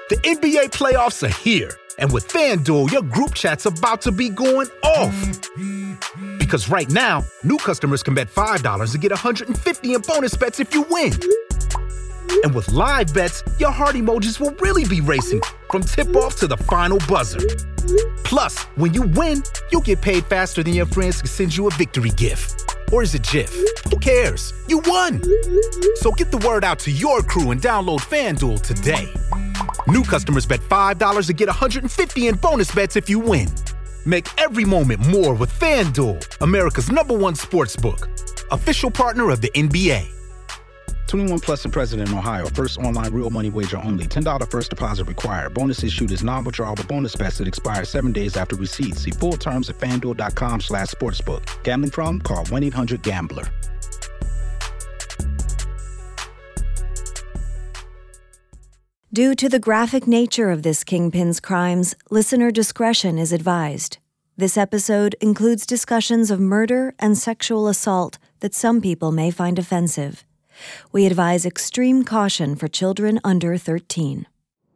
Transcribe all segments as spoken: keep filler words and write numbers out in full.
The N B A playoffs are here, and with FanDuel, your group chat's about to be going off. Because right now, new customers can bet five dollars and get one hundred fifty dollars in bonus bets if you win. And with live bets, your heart emojis will really be racing from tip-off to the final buzzer. Plus, when you win, you'll get paid faster than your friends can send you a victory gift. Or is it GIF? Who cares? You won! So get the word out to your crew and download FanDuel today. New customers bet five dollars and get one hundred fifty dollars in bonus bets if you win. Make every moment more with FanDuel, America's number one sportsbook. Official partner of the N B A. twenty-one plus and present in Ohio. First online real money wager only. ten dollars first deposit required. Bonus issued is non-withdrawable bonus bets that expire seven days after receipt. See full terms at FanDuel.com slash sportsbook. Gambling problem? Call one eight hundred gambler. Due to the graphic nature of this kingpin's crimes, listener discretion is advised. This episode includes discussions of murder and sexual assault that some people may find offensive. We advise extreme caution for children under thirteen.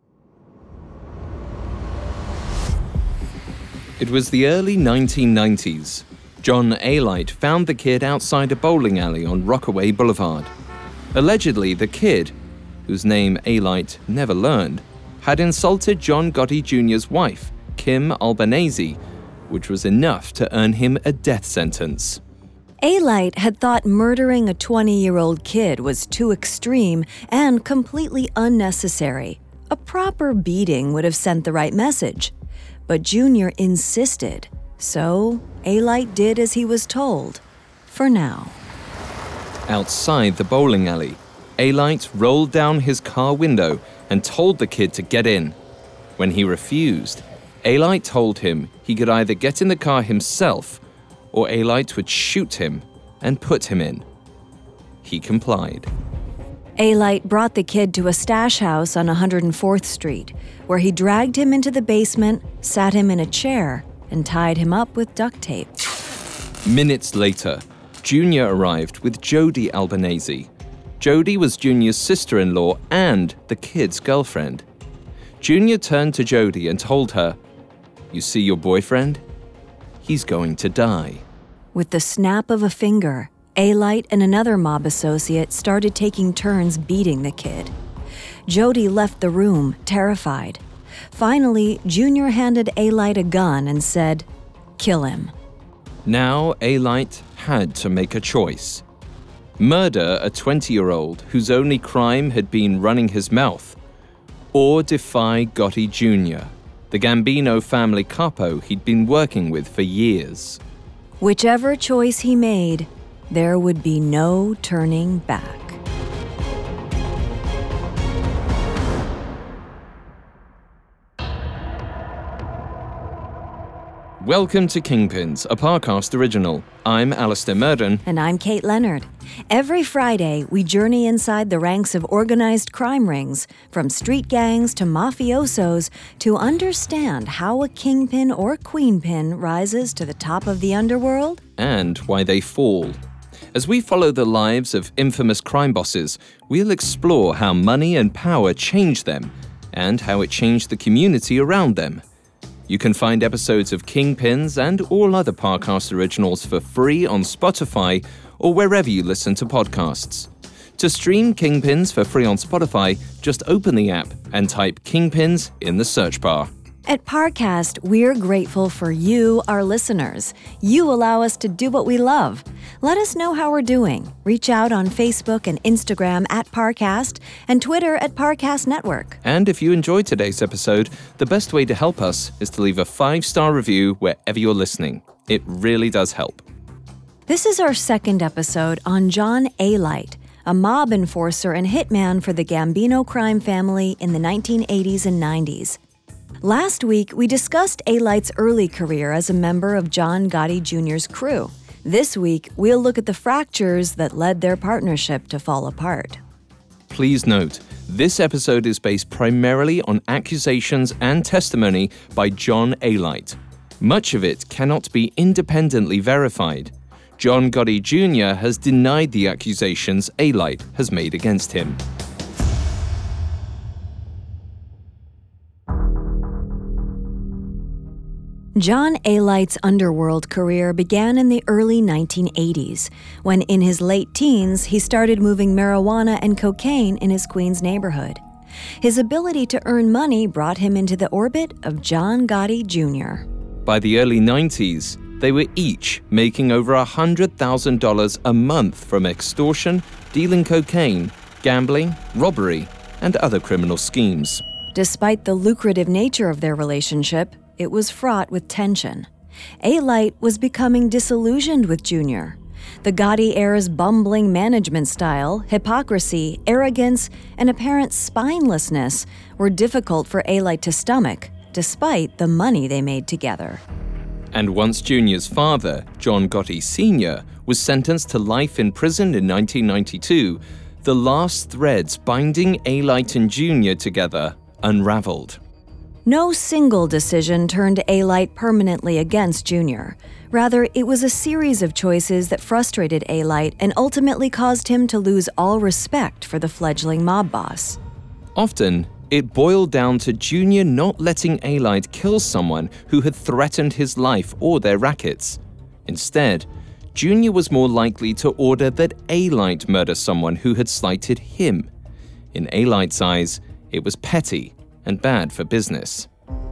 It was the early nineteen nineties. John Alight found the kid outside a bowling alley on Rockaway Boulevard. Allegedly, the kid, whose name Alight never learned, had insulted John Gotti Junior's wife, Kim Albanese, which was enough to earn him a death sentence. Alight had thought murdering a twenty-year-old kid was too extreme and completely unnecessary. A proper beating would have sent the right message. But Junior insisted, so Alight did as he was told, for now. Outside the bowling alley, Alight rolled down his car window and told the kid to get in. When he refused, Alight told him he could either get in the car himself or Alight would shoot him and put him in. He complied. Alight brought the kid to a stash house on one hundred fourth Street, where he dragged him into the basement, sat him in a chair, and tied him up with duct tape. Minutes later, Junior arrived with Jody Albanese. Jody was Junior's sister-in-law and the kid's girlfriend. Junior turned to Jody and told her, "You see your boyfriend? He's going to die." With the snap of a finger, Alight and another mob associate started taking turns beating the kid. Jody left the room, terrified. Finally, Junior handed Alight a gun and said, "Kill him." Now Alight had to make a choice. Murder a twenty-year-old whose only crime had been running his mouth, or defy Gotti Junior, the Gambino family capo he'd been working with for years. Whichever choice he made, there would be no turning back. Welcome to Kingpins, a Parcast original. I'm Alistair Murden. And I'm Kate Leonard. Every Friday, we journey inside the ranks of organized crime rings, from street gangs to mafiosos, to understand how a kingpin or queenpin rises to the top of the underworld. And why they fall. As we follow the lives of infamous crime bosses, we'll explore how money and power changed them, and how it changed the community around them. You can find episodes of Kingpins and all other Parcast originals for free on Spotify or wherever you listen to podcasts. To stream Kingpins for free on Spotify, just open the app and type Kingpins in the search bar. At Parcast, we're grateful for you, our listeners. You allow us to do what we love. Let us know how we're doing. Reach out on Facebook and Instagram at Parcast and Twitter at Parcast Network. And if you enjoyed today's episode, the best way to help us is to leave a five-star review wherever you're listening. It really does help. This is our second episode on John Alight, a mob enforcer and hitman for the Gambino crime family in the nineteen eighties and nineties. Last week, we discussed Alight's early career as a member of John Gotti Junior's crew. This week, we'll look at the fractures that led their partnership to fall apart. Please note, this episode is based primarily on accusations and testimony by John Alight. Much of it cannot be independently verified. John Gotti Junior has denied the accusations Alight has made against him. John A-Light's underworld career began in the early nineteen eighties, when in his late teens he started moving marijuana and cocaine in his Queens neighborhood. His ability to earn money brought him into the orbit of John Gotti Junior By the early nineties, they were each making over one hundred thousand dollars a month from extortion, dealing cocaine, gambling, robbery, and other criminal schemes. Despite the lucrative nature of their relationship, it was fraught with tension. A-Light was becoming disillusioned with Junior. The Gotti heir's bumbling management style, hypocrisy, arrogance, and apparent spinelessness were difficult for A-Light to stomach, despite the money they made together. And once Junior's father, John Gotti Senior, was sentenced to life in prison in nineteen ninety-two, the last threads binding A-Light and Junior together unraveled. No single decision turned A-Light permanently against Junior. Rather, it was a series of choices that frustrated A-Light and ultimately caused him to lose all respect for the fledgling mob boss. Often, it boiled down to Junior not letting A-Light kill someone who had threatened his life or their rackets. Instead, Junior was more likely to order that A-Light murder someone who had slighted him. In A-Light's eyes, it was petty and bad for business.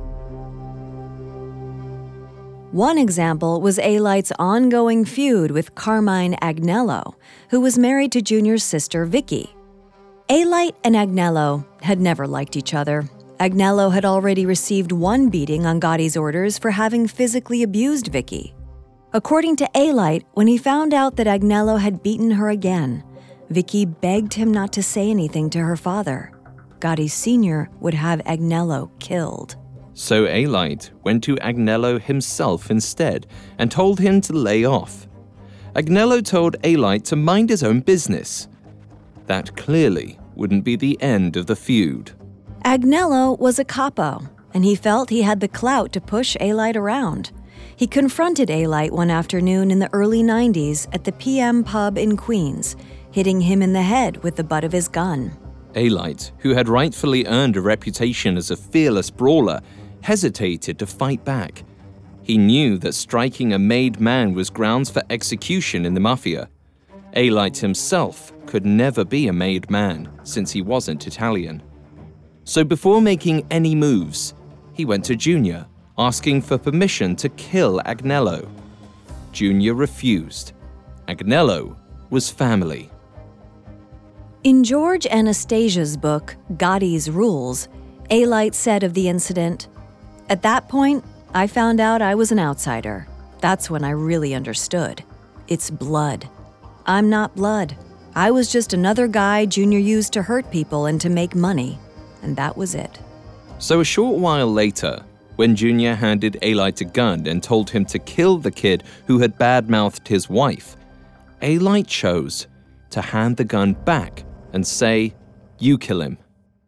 One example was A-Light's ongoing feud with Carmine Agnello, who was married to Junior's sister Vicky. A-Light and Agnello had never liked each other. Agnello had already received one beating on Gotti's orders for having physically abused Vicky. According to A-Light, when he found out that Agnello had beaten her again, Vicky begged him not to say anything to her father. Gotti Senior would have Agnello killed. So A-Light went to Agnello himself instead and told him to lay off. Agnello told A-Light to mind his own business. That clearly wouldn't be the end of the feud. Agnello was a capo, and he felt he had the clout to push A-Light around. He confronted A-Light one afternoon in the early nineties at the P M pub in Queens, hitting him in the head with the butt of his gun. A-Light, who had rightfully earned a reputation as a fearless brawler, hesitated to fight back. He knew that striking a made man was grounds for execution in the mafia. A-Light himself could never be a made man, since he wasn't Italian. So before making any moves, he went to Junior, asking for permission to kill Agnello. Junior refused. Agnello was family. In George Anastasia's book, Gotti's Rules, A-Light said of the incident, "At that point, I found out I was an outsider. That's when I really understood. It's blood. I'm not blood. I was just another guy Junior used to hurt people and to make money. And that was it." So a short while later, when Junior handed A-Light a gun and told him to kill the kid who had badmouthed his wife, A-Light chose to hand the gun back and say, "You kill him."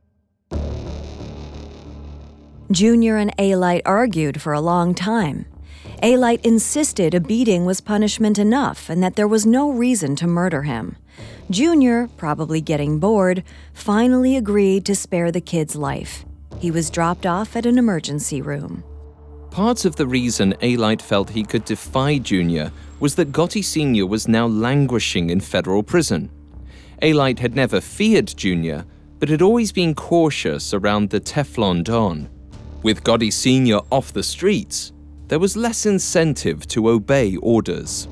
Junior and A-Light argued for a long time. A-Light insisted a beating was punishment enough and that there was no reason to murder him. Junior, probably getting bored, finally agreed to spare the kid's life. He was dropped off at an emergency room. Part of the reason A-Light felt he could defy Junior was that Gotti Senior was now languishing in federal prison. A-Light had never feared Junior, but had always been cautious around the Teflon Don. With Gotti Senior off the streets, there was less incentive to obey orders.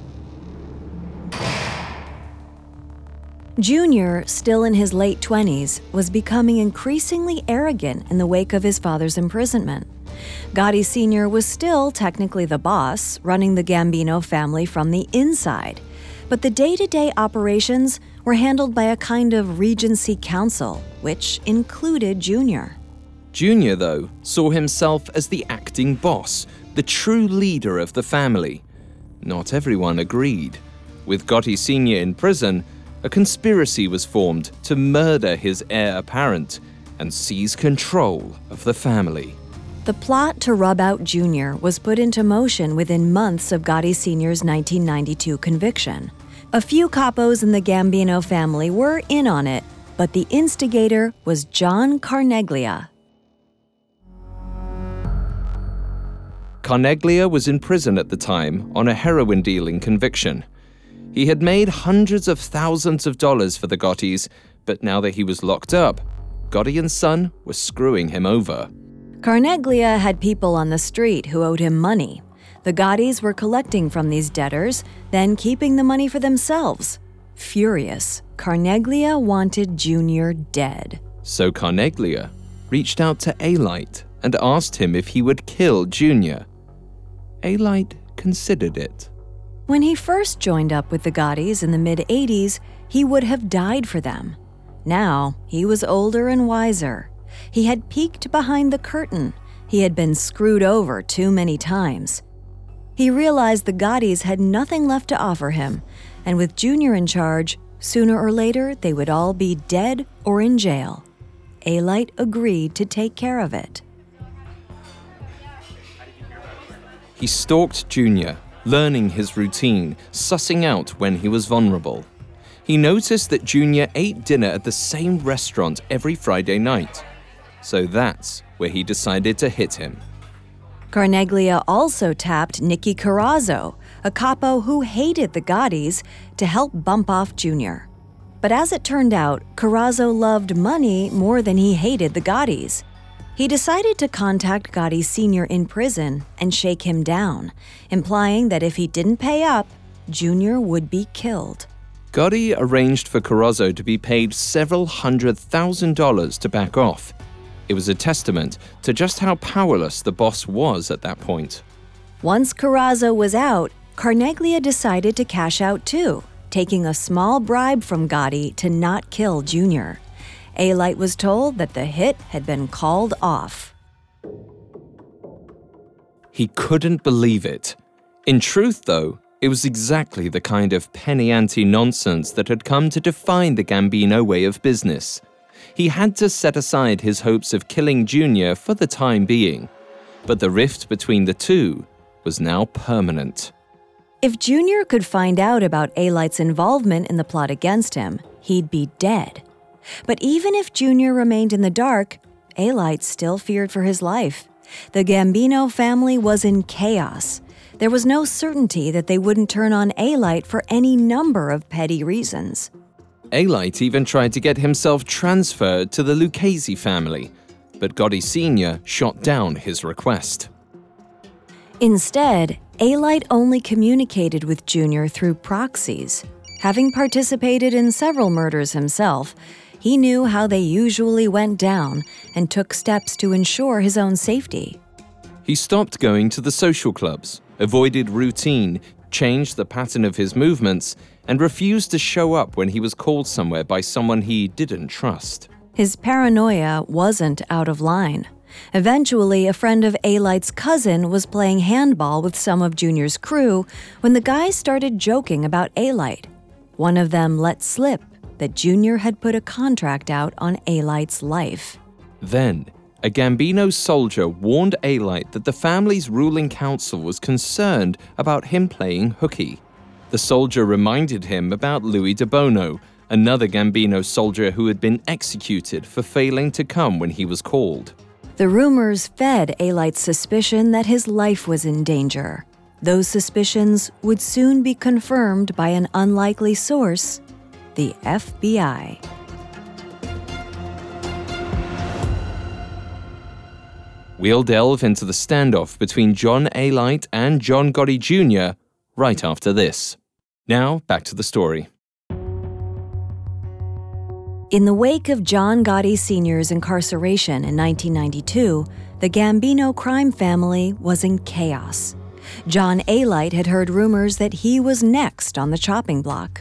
Junior, still in his late twenties, was becoming increasingly arrogant in the wake of his father's imprisonment. Gotti Senior was still technically the boss, running the Gambino family from the inside, but the day-to-day operations were handled by a kind of Regency Council, which included Junior. Junior, though, saw himself as the acting boss, the true leader of the family. Not everyone agreed. With Gotti Senior in prison, a conspiracy was formed to murder his heir apparent and seize control of the family. The plot to rub out Junior was put into motion within months of Gotti Senior's nineteen ninety-two conviction. A few capos in the Gambino family were in on it, but the instigator was John Carneglia. Carneglia was in prison at the time on a heroin dealing conviction. He had made hundreds of thousands of dollars for the Gottis, but now that he was locked up, Gotti and Son were screwing him over. Carneglia had people on the street who owed him money. The Gottis were collecting from these debtors, then keeping the money for themselves. Furious, Carneglia wanted Junior dead. So Carneglia reached out to Alite and asked him if he would kill Junior. Alite considered it. When he first joined up with the Gottis in the mid-eighties, he would have died for them. Now, he was older and wiser. He had peeked behind the curtain. He had been screwed over too many times. He realized the Gottis had nothing left to offer him, and with Junior in charge, sooner or later they would all be dead or in jail. Alite agreed to take care of it. He stalked Junior, learning his routine, sussing out when he was vulnerable. He noticed that Junior ate dinner at the same restaurant every Friday night. So that's where he decided to hit him. Carneglia also tapped Nicky Carrazzo, a capo who hated the Gottis, to help bump off Junior. But as it turned out, Carrazzo loved money more than he hated the Gottis. He decided to contact Gotti Senior in prison and shake him down, implying that if he didn't pay up, Junior would be killed. Gotti arranged for Carrazzo to be paid several hundred thousand dollars to back off. It was a testament to just how powerless the boss was at that point. Once Carrazzo was out, Carneglia decided to cash out too, taking a small bribe from Gotti to not kill Junior. Alite was told that the hit had been called off. He couldn't believe it. In truth, though, it was exactly the kind of penny-ante nonsense that had come to define the Gambino way of business. He had to set aside his hopes of killing Junior for the time being, but the rift between the two was now permanent. If Junior could find out about Alite's involvement in the plot against him, he'd be dead. But even if Junior remained in the dark, Alite still feared for his life. The Gambino family was in chaos. There was no certainty that they wouldn't turn on Alite for any number of petty reasons. Alite even tried to get himself transferred to the Lucchese family, but Gotti Senior shot down his request. Instead, Alite only communicated with Junior through proxies. Having participated in several murders himself, he knew how they usually went down and took steps to ensure his own safety. He stopped going to the social clubs, avoided routine, changed the pattern of his movements, and refused to show up when he was called somewhere by someone he didn't trust. His paranoia wasn't out of line. Eventually, a friend of Alite's cousin was playing handball with some of Junior's crew when the guys started joking about Alite. One of them let slip that Junior had put a contract out on Alite's life. Then, a Gambino soldier warned Alite that the family's ruling council was concerned about him playing hooky. The soldier reminded him about Louis de Bono, another Gambino soldier who had been executed for failing to come when he was called. The rumors fed Alite's suspicion that his life was in danger. Those suspicions would soon be confirmed by an unlikely source, the F B I. We'll delve into the standoff between John Alite and John Gotti Junior right after this. Now, back to the story. In the wake of John Gotti Senior's incarceration in nineteen ninety-two, the Gambino crime family was in chaos. John Alite had heard rumors that he was next on the chopping block.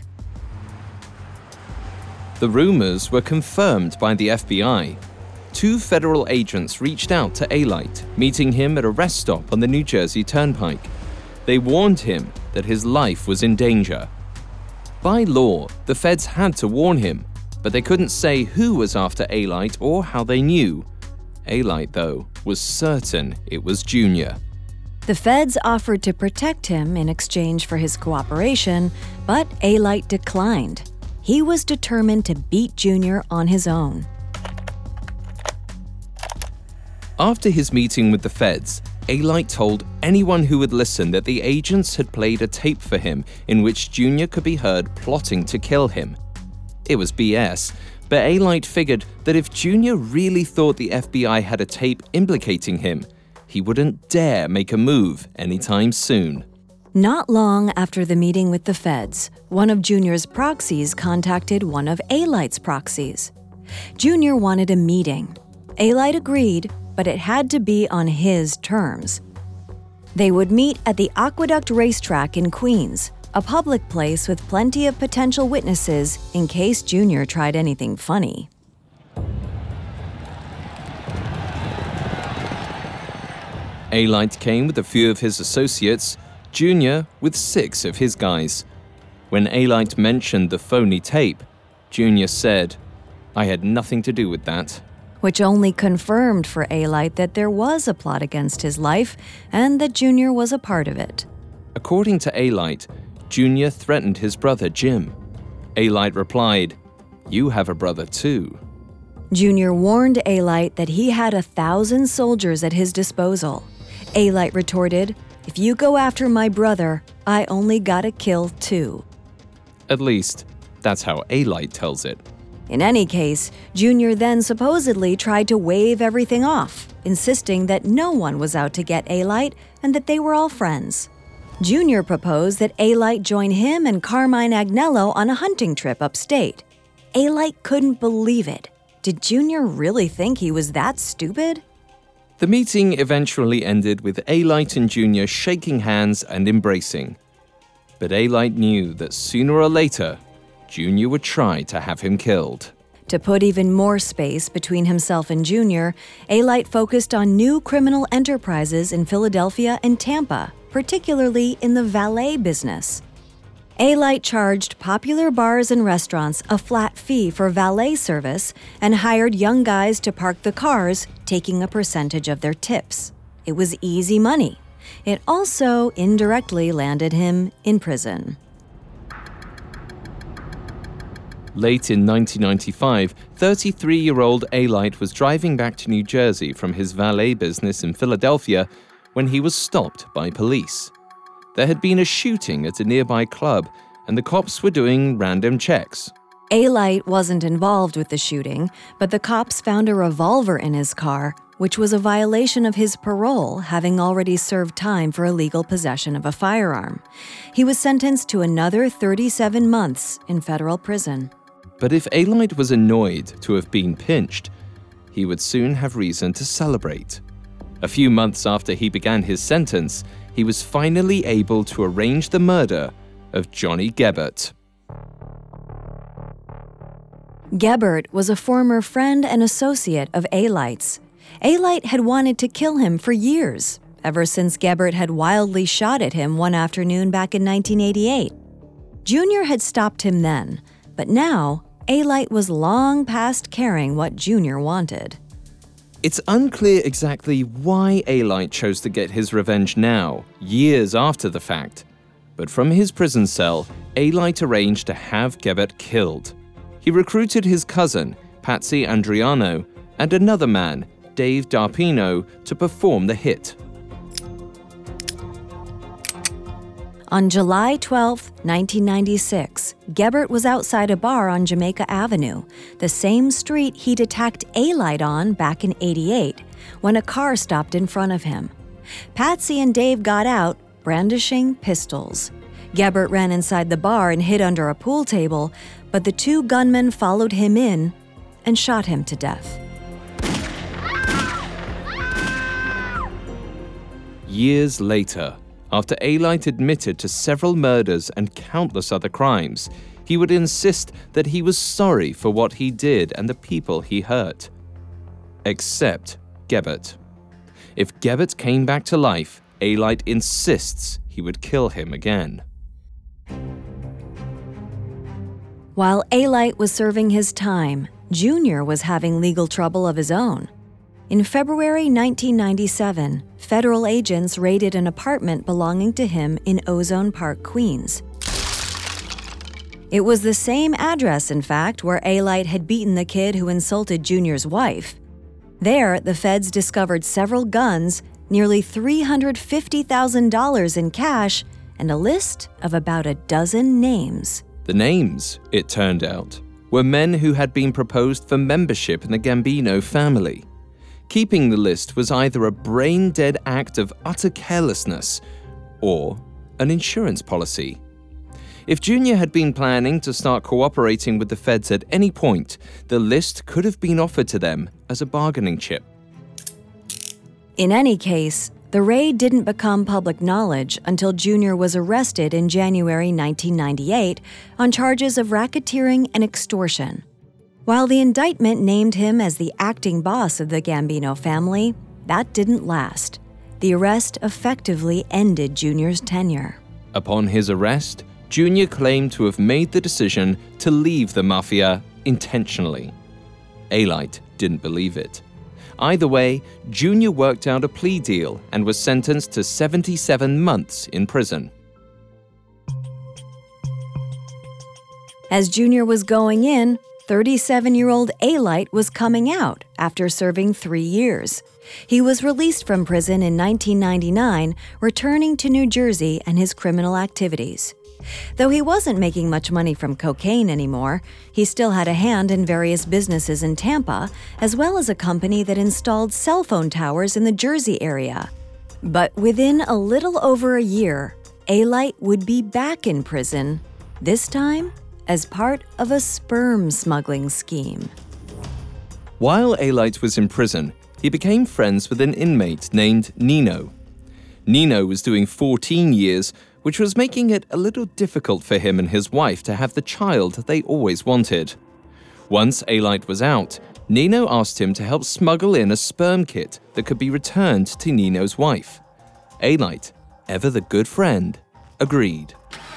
The rumors were confirmed by the F B I. Two federal agents reached out to Alite, meeting him at a rest stop on the New Jersey Turnpike. They warned him that his life was in danger. By law, the feds had to warn him, but they couldn't say who was after Alite or how they knew. Alite, though, was certain it was Junior. The feds offered to protect him in exchange for his cooperation, but Alite declined. He was determined to beat Junior on his own. After his meeting with the feds, A-Light told anyone who would listen that the agents had played a tape for him in which Junior could be heard plotting to kill him. It was B S, but A-Light figured that if Junior really thought the F B I had a tape implicating him, he wouldn't dare make a move anytime soon. Not long after the meeting with the feds, one of Junior's proxies contacted one of A-Light's proxies. Junior wanted a meeting. A-Light agreed, but it had to be on his terms. They would meet at the Aqueduct Racetrack in Queens, a public place with plenty of potential witnesses in case Junior tried anything funny. A-Light came with a few of his associates, Junior with six of his guys. When A-Light mentioned the phony tape, Junior said, "I had nothing to do with that." Which only confirmed for A-Light that there was a plot against his life and that Junior was a part of it. According to A-Light, Junior threatened his brother Jim. A-Light replied, "You have a brother too." Junior warned A-Light that he had a thousand soldiers at his disposal. A-Light retorted, "If you go after my brother, I only gotta kill two." At least, that's how A-Light tells it. In any case, Junior then supposedly tried to wave everything off, insisting that no one was out to get A-Light and that they were all friends. Junior proposed that A-Light join him and Carmine Agnello on a hunting trip upstate. A-Light couldn't believe it. Did Junior really think he was that stupid? The meeting eventually ended with A-Light and Junior shaking hands and embracing. But A-Light knew that sooner or later, Junior would try to have him killed. To put even more space between himself and Junior, A-Light focused on new criminal enterprises in Philadelphia and Tampa, particularly in the valet business. A-Light charged popular bars and restaurants a flat fee for valet service and hired young guys to park the cars, taking a percentage of their tips. It was easy money. It also indirectly landed him in prison. Late in nineteen ninety-five, thirty-three-year-old A-Light was driving back to New Jersey from his valet business in Philadelphia when he was stopped by police. There had been a shooting at a nearby club, and the cops were doing random checks. A-Light wasn't involved with the shooting, but the cops found a revolver in his car, which was a violation of his parole, having already served time for illegal possession of a firearm. He was sentenced to another thirty-seven months in federal prison. But if A-Light was annoyed to have been pinched, he would soon have reason to celebrate. A few months after he began his sentence, he was finally able to arrange the murder of Johnny Gebert. Gebert was a former friend and associate of A-Light's. A-Light had wanted to kill him for years, ever since Gebert had wildly shot at him one afternoon back in nineteen eighty-eight. Junior had stopped him then, but now A-Light was long past caring what Junior wanted. It's unclear exactly why A-Light chose to get his revenge now, years after the fact. But from his prison cell, A-Light arranged to have Gebert killed. He recruited his cousin, Patsy Andriano, and another man, Dave Darpino, to perform the hit. On July twelfth, nineteen ninety-six, Gebert was outside a bar on Jamaica Avenue, the same street he'd attacked A-Light on back in eighty-eight, when a car stopped in front of him. Patsy and Dave got out, brandishing pistols. Gebert ran inside the bar and hid under a pool table, but the two gunmen followed him in and shot him to death. Years later, after A-Light admitted to several murders and countless other crimes, he would insist that he was sorry for what he did and the people he hurt. Except Gebert. If Gebert came back to life, A-Light insists he would kill him again. While A-Light was serving his time, Junior was having legal trouble of his own. In February nineteen ninety-seven, federal agents raided an apartment belonging to him in Ozone Park, Queens. It was the same address, in fact, where A-Light had beaten the kid who insulted Junior's wife. There, the feds discovered several guns nearly three hundred fifty thousand dollars in cash, and a list of about a dozen names. The names, it turned out, were men who had been proposed for membership in the Gambino family. Keeping the list was either a brain-dead act of utter carelessness or an insurance policy. If Junior had been planning to start cooperating with the feds at any point, the list could have been offered to them as a bargaining chip. In any case, the raid didn't become public knowledge until Junior was arrested in January nineteen ninety-eight on charges of racketeering and extortion. While the indictment named him as the acting boss of the Gambino family, that didn't last. The arrest effectively ended Junior's tenure. Upon his arrest, Junior claimed to have made the decision to leave the mafia intentionally. Alite didn't believe it. Either way, Junior worked out a plea deal and was sentenced to seventy-seven months in prison. As Junior was going in, thirty-seven-year-old Alite was coming out after serving three years. He was released from prison in nineteen ninety-nine, returning to New Jersey and his criminal activities. Though he wasn't making much money from cocaine anymore, he still had a hand in various businesses in Tampa, as well as a company that installed cell phone towers in the Jersey area. But within a little over a year, Alite would be back in prison, this time as part of a sperm smuggling scheme. While Alite was in prison, he became friends with an inmate named Nino. Nino was doing fourteen years, which was making it a little difficult for him and his wife to have the child they always wanted. Once Alite was out, Nino asked him to help smuggle in a sperm kit that could be returned to Nino's wife. Alite, ever the good friend, agreed.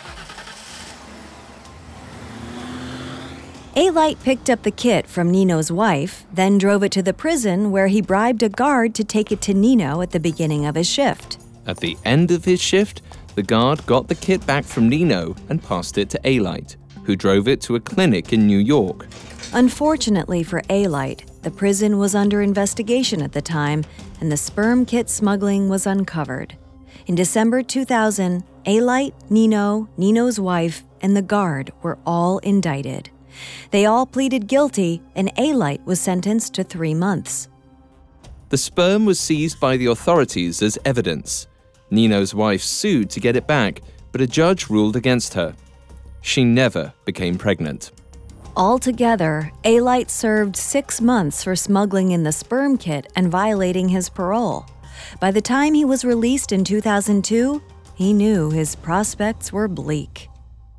Alite picked up the kit from Nino's wife, then drove it to the prison where he bribed a guard to take it to Nino at the beginning of his shift. At the end of his shift, the guard got the kit back from Nino and passed it to Alite, who drove it to a clinic in New York. Unfortunately for Alite, the prison was under investigation at the time, and the sperm kit smuggling was uncovered. In December two thousand, Alite, Nino, Nino's wife, and the guard were all indicted. They all pleaded guilty, and Alite was sentenced to three months. The sperm was seized by the authorities as evidence. Nino's wife sued to get it back, but a judge ruled against her. She never became pregnant. Altogether, Alite served six months for smuggling in the sperm kit and violating his parole. By the time he was released in two thousand two, he knew his prospects were bleak.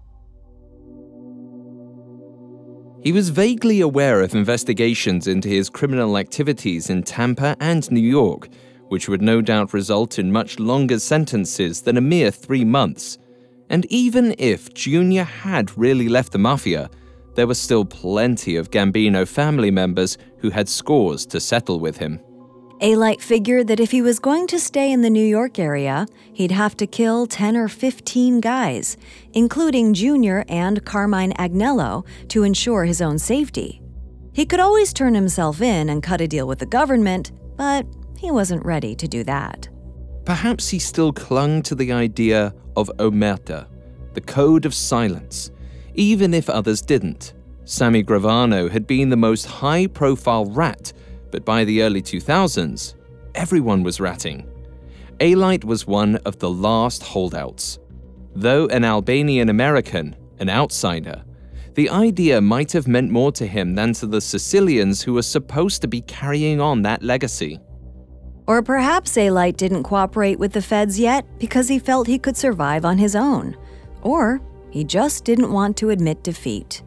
He was vaguely aware of investigations into his criminal activities in Tampa and New York, which would no doubt result in much longer sentences than a mere three months. And even if Junior had really left the mafia, there were still plenty of Gambino family members who had scores to settle with him. Alite figured that if he was going to stay in the New York area, he'd have to kill ten or fifteen guys, including Junior and Carmine Agnello, to ensure his own safety. He could always turn himself in and cut a deal with the government, but he wasn't ready to do that. Perhaps he still clung to the idea of omerta, the code of silence, even if others didn't. Sammy Gravano had been the most high-profile rat, but by the early two thousands, everyone was ratting. Alite was one of the last holdouts. Though an Albanian American, an outsider, the idea might have meant more to him than to the Sicilians who were supposed to be carrying on that legacy. Or perhaps Alite didn't cooperate with the feds yet because he felt he could survive on his own. Or he just didn't want to admit defeat.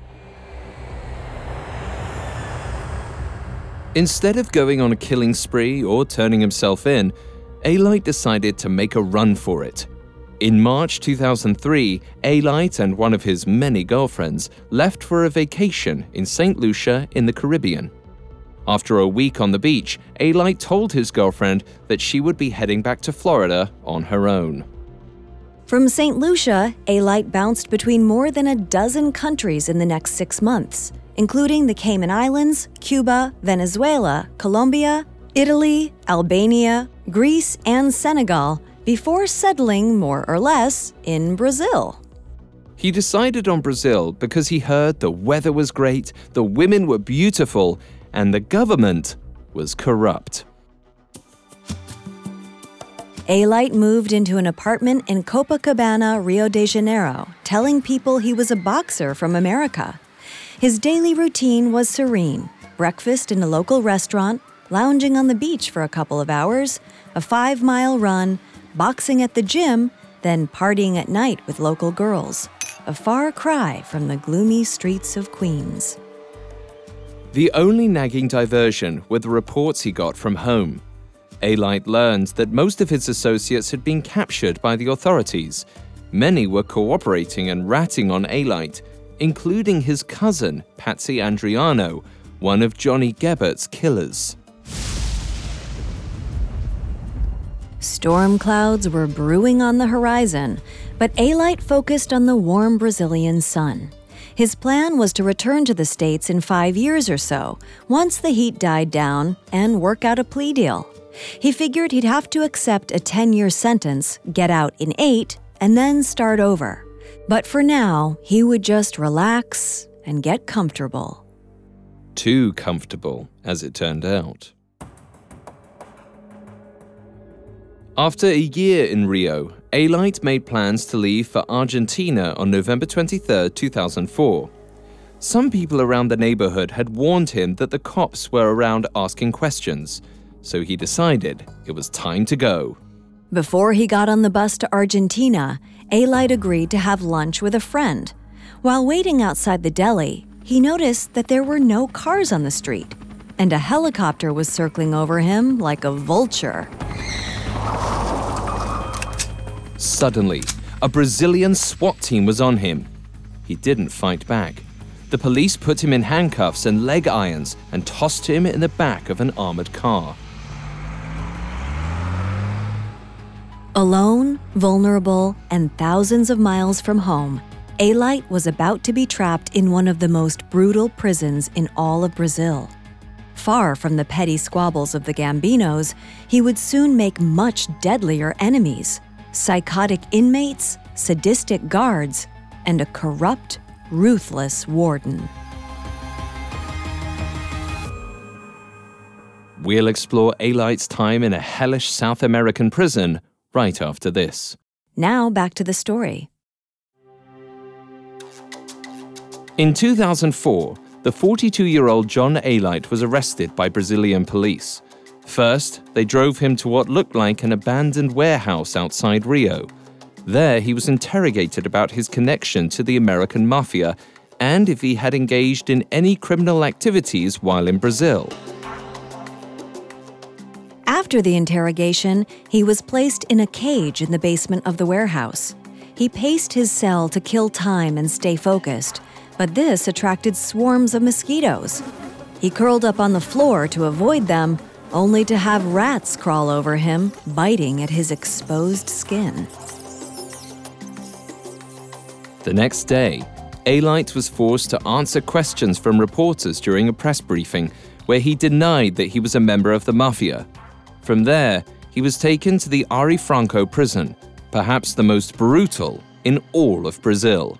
Instead of going on a killing spree or turning himself in, Alite decided to make a run for it. In March two thousand three, Alite and one of his many girlfriends left for a vacation in Saint Lucia in the Caribbean. After a week on the beach, Alite told his girlfriend that she would be heading back to Florida on her own. From Saint Lucia, Alite bounced between more than a dozen countries in the next six months, including the Cayman Islands, Cuba, Venezuela, Colombia, Italy, Albania, Greece, and Senegal before settling more or less in Brazil. He decided on Brazil because he heard the weather was great, the women were beautiful, and the government was corrupt. Alite moved into an apartment in Copacabana, Rio de Janeiro, telling people he was a boxer from America. His daily routine was serene: breakfast in a local restaurant, lounging on the beach for a couple of hours, a five-mile run, boxing at the gym, then partying at night with local girls. A far cry from the gloomy streets of Queens. The only nagging diversion were the reports he got from home. Alite learned that most of his associates had been captured by the authorities. Many were cooperating and ratting on Alite, including his cousin, Patsy Andriano, one of Johnny Gebbert's killers. Storm clouds were brewing on the horizon, but Alite focused on the warm Brazilian sun. His plan was to return to the States in five years or so, once the heat died down, and work out a plea deal. He figured he'd have to accept a ten-year sentence, get out in eight, and then start over. But for now, he would just relax and get comfortable. Too comfortable, as it turned out. After a year in Rio, Alite made plans to leave for Argentina on November twenty-third, two thousand four. Some people around the neighborhood had warned him that the cops were around asking questions, so he decided it was time to go. Before he got on the bus to Argentina, Alite agreed to have lunch with a friend. While waiting outside the deli, he noticed that there were no cars on the street, and a helicopter was circling over him like a vulture. Suddenly, a Brazilian SWAT team was on him. He didn't fight back. The police put him in handcuffs and leg irons and tossed him in the back of an armored car. Alone, vulnerable, and thousands of miles from home, Alite was about to be trapped in one of the most brutal prisons in all of Brazil. Far from the petty squabbles of the Gambinos, he would soon make much deadlier enemies: psychotic inmates, sadistic guards, and a corrupt, ruthless warden. We'll explore Alite's time in a hellish South American prison right after this. Now back to the story. In two thousand four, the forty-two-year-old John Alite was arrested by Brazilian police. First, they drove him to what looked like an abandoned warehouse outside Rio. There, he was interrogated about his connection to the American mafia and if he had engaged in any criminal activities while in Brazil. After the interrogation, he was placed in a cage in the basement of the warehouse. He paced his cell to kill time and stay focused, but this attracted swarms of mosquitoes. He curled up on the floor to avoid them, only to have rats crawl over him, biting at his exposed skin. The next day, Alite was forced to answer questions from reporters during a press briefing, where he denied that he was a member of the mafia. From there, he was taken to the Ari Franco prison, perhaps the most brutal in all of Brazil.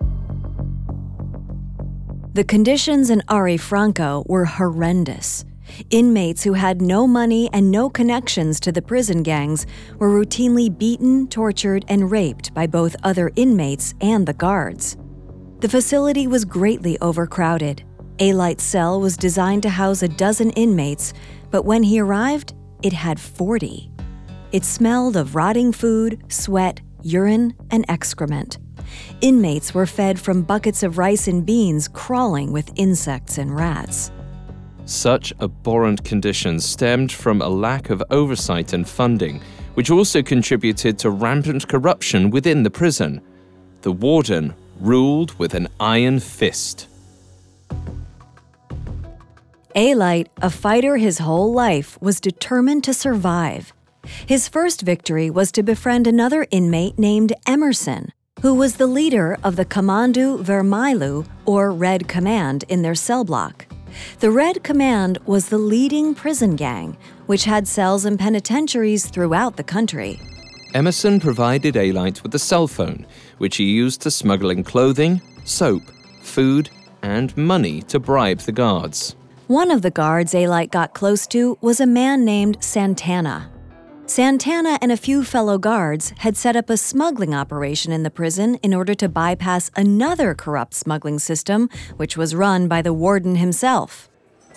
The conditions in Ari Franco were horrendous. Inmates who had no money and no connections to the prison gangs were routinely beaten, tortured, and raped by both other inmates and the guards. The facility was greatly overcrowded. Alite's cell was designed to house a dozen inmates, but when he arrived, it had forty. It smelled of rotting food, sweat, urine, and excrement. Inmates were fed from buckets of rice and beans crawling with insects and rats. Such abhorrent conditions stemmed from a lack of oversight and funding, which also contributed to rampant corruption within the prison. The warden ruled with an iron fist. Alite, a fighter his whole life, was determined to survive. His first victory was to befriend another inmate named Emerson, who was the leader of the Comando Vermelho, or Red Command, in their cell block. The Red Command was the leading prison gang, which had cells in penitentiaries throughout the country. Emerson provided Alite with a cell phone, which he used to smuggle in clothing, soap, food, and money to bribe the guards. One of the guards Alite got close to was a man named Santana. Santana and a few fellow guards had set up a smuggling operation in the prison in order to bypass another corrupt smuggling system, which was run by the warden himself.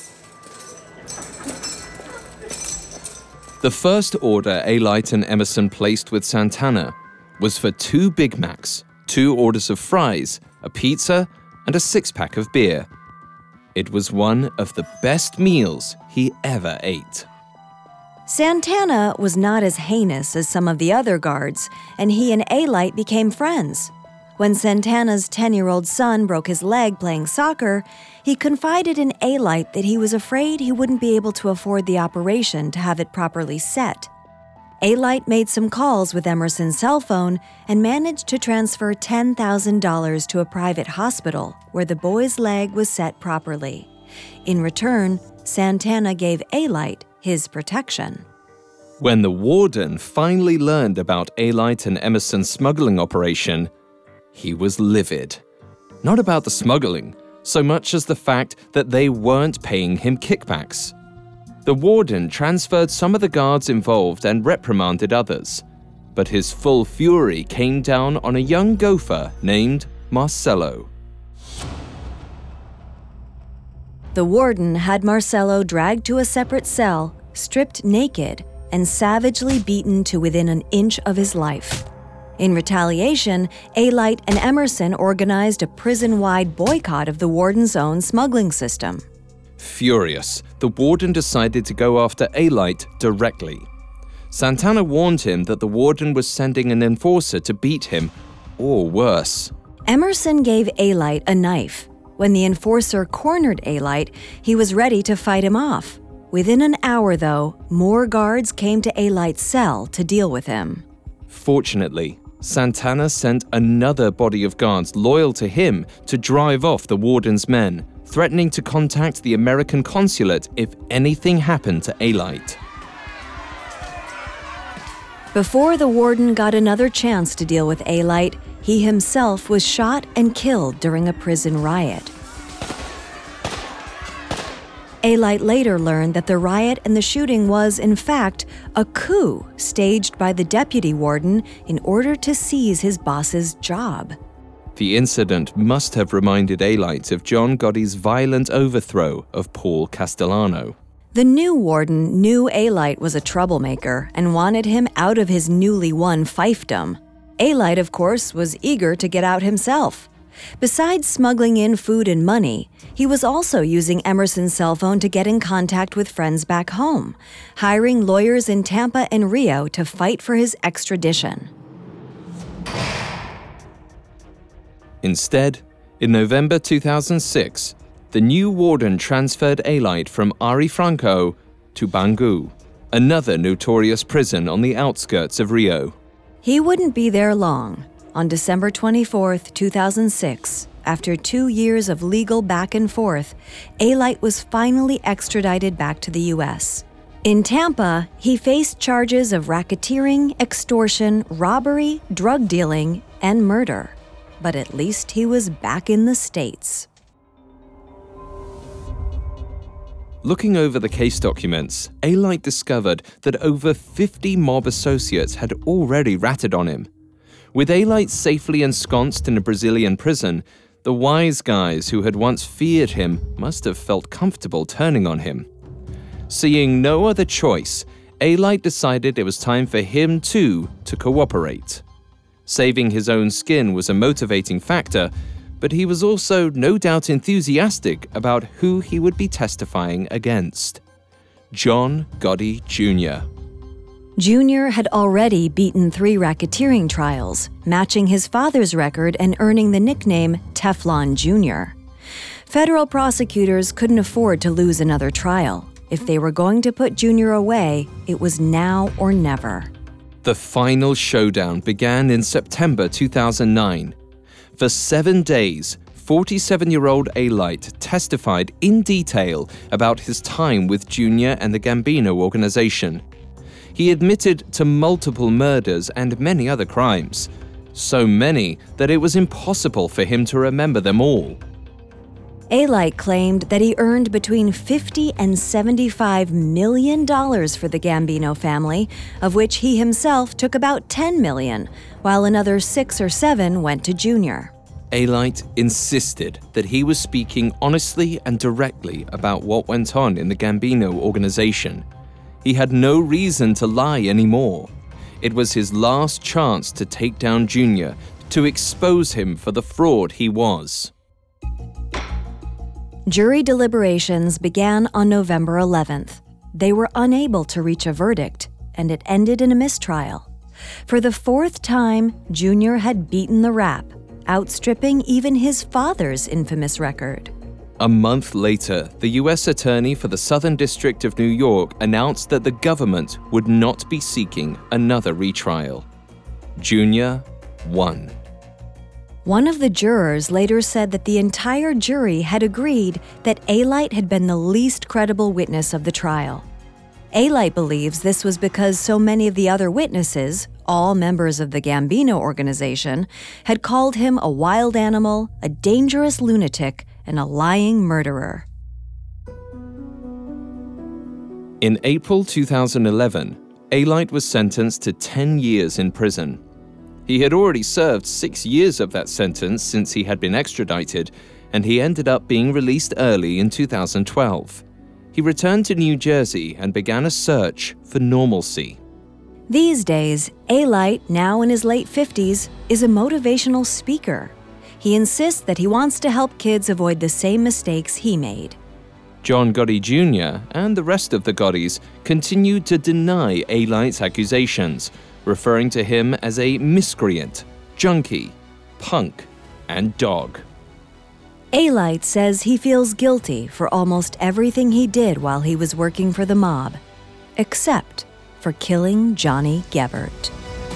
The first order Alite and Emerson placed with Santana was for two Big Macs, two orders of fries, a pizza, and a six-pack of beer. It was one of the best meals he ever ate. Santana was not as heinous as some of the other guards, and he and Alite became friends. When Santana's ten-year-old son broke his leg playing soccer, he confided in Alite that he was afraid he wouldn't be able to afford the operation to have it properly set. Alite made some calls with Emerson's cell phone and managed to transfer ten thousand dollars to a private hospital where the boy's leg was set properly. In return, Santana gave Alite his protection. When the warden finally learned about Alite and Emerson's smuggling operation, he was livid. Not about the smuggling, so much as the fact that they weren't paying him kickbacks. The warden transferred some of the guards involved and reprimanded others, but his full fury came down on a young gopher named Marcelo. The warden had Marcelo dragged to a separate cell, stripped naked, and savagely beaten to within an inch of his life. In retaliation, Alite and Emerson organized a prison-wide boycott of the warden's own smuggling system. Furious, the warden decided to go after Alite directly. Santana warned him that the warden was sending an enforcer to beat him, or worse. Emerson gave Alite a knife. When the enforcer cornered Alite, he was ready to fight him off. Within an hour, though, more guards came to Alite's cell to deal with him. Fortunately, Santana sent another body of guards loyal to him to drive off the warden's men, threatening to contact the American consulate if anything happened to Alite. Before the warden got another chance to deal with Alite, he himself was shot and killed during a prison riot. Alite later learned that the riot and the shooting was, in fact, a coup staged by the deputy warden in order to seize his boss's job. The incident must have reminded Alite of John Gotti's violent overthrow of Paul Castellano. The new warden knew Alite was a troublemaker and wanted him out of his newly won fiefdom. Alite, of course, was eager to get out himself. Besides smuggling in food and money, he was also using Emerson's cell phone to get in contact with friends back home, hiring lawyers in Tampa and Rio to fight for his extradition. Instead, in November two thousand six, the new warden transferred Alite from Ari Franco to Bangu, another notorious prison on the outskirts of Rio. He wouldn't be there long. On December twenty-fourth, two thousand six, after two years of legal back and forth, Alite was finally extradited back to the U S. In Tampa, he faced charges of racketeering, extortion, robbery, drug dealing, and murder. But at least he was back in the States. Looking over the case documents, Alite discovered that over fifty mob associates had already ratted on him. With Alite safely ensconced in a Brazilian prison, the wise guys who had once feared him must have felt comfortable turning on him. Seeing no other choice, Alite decided it was time for him too to cooperate. Saving his own skin was a motivating factor, but he was also no doubt enthusiastic about who he would be testifying against. John Gotti Junior Junior had already beaten three racketeering trials, matching his father's record and earning the nickname Teflon Junior Federal prosecutors couldn't afford to lose another trial. If they were going to put Junior away, it was now or never. The final showdown began in September two thousand nine. For seven days, forty-seven-year-old A-Light testified in detail about his time with Junior and the Gambino organization. He admitted to multiple murders and many other crimes, so many that it was impossible for him to remember them all. A-Light claimed that he earned between fifty and seventy-five million dollars for the Gambino family, of which he himself took about ten million dollars, while another six or seven went to Junior. A-Light insisted that he was speaking honestly and directly about what went on in the Gambino organization. He had no reason to lie anymore. It was his last chance to take down Junior, to expose him for the fraud he was. Jury deliberations began on November eleventh. They were unable to reach a verdict, and it ended in a mistrial. For the fourth time, Junior had beaten the rap, outstripping even his father's infamous record. A month later, the U S Attorney for the Southern District of New York announced that the government would not be seeking another retrial. Junior won. One of the jurors later said that the entire jury had agreed that A-Light had been the least credible witness of the trial. A-Light believes this was because so many of the other witnesses, all members of the Gambino organization, had called him a wild animal, a dangerous lunatic, and a lying murderer. In April two thousand eleven, A-Light was sentenced to ten years in prison. He had already served six years of that sentence since he had been extradited, and he ended up being released early in two thousand twelve. He returned to New Jersey and began a search for normalcy. These days, A-Light, now in his late fifties, is a motivational speaker. He insists that he wants to help kids avoid the same mistakes he made. John Gotti Junior and the rest of the Gottis continued to deny A-Light's accusations, referring to him as a miscreant, junkie, punk, and dog. A-Light says he feels guilty for almost everything he did while he was working for the mob, except for killing Johnny Gebert.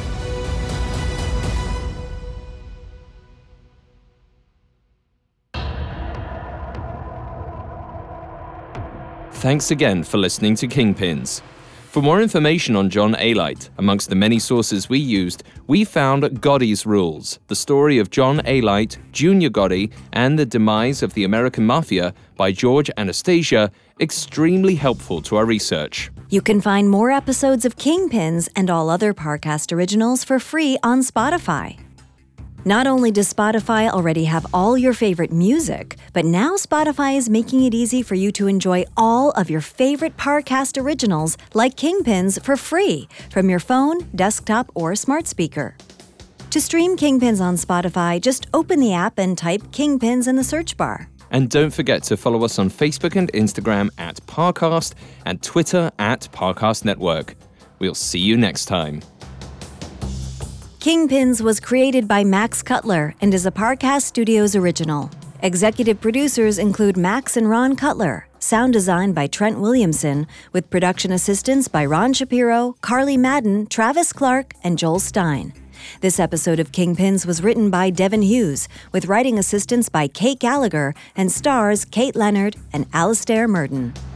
Thanks again for listening to Kingpins. For more information on John A-Light, amongst the many sources we used, we found Gotti's Rules, the story of John A-Light, Junior Gotti, and the demise of the American Mafia by George Anastasia, extremely helpful to our research. You can find more episodes of Kingpins and all other Parcast originals for free on Spotify. Not only does Spotify already have all your favorite music, but now Spotify is making it easy for you to enjoy all of your favorite Parcast originals like Kingpins for free from your phone, desktop, or smart speaker. To stream Kingpins on Spotify, just open the app and type Kingpins in the search bar. And don't forget to follow us on Facebook and Instagram at Parcast and Twitter at Parcast Network. We'll see you next time. Kingpins was created by Max Cutler and is a Parcast Studios original. Executive producers include Max and Ron Cutler. Sound design by Trent Williamson, with production assistance by Ron Shapiro, Carly Madden, Travis Clark, and Joel Stein. This episode of Kingpins was written by Devin Hughes, with writing assistance by Kate Gallagher, and stars Kate Leonard and Alastair Murden.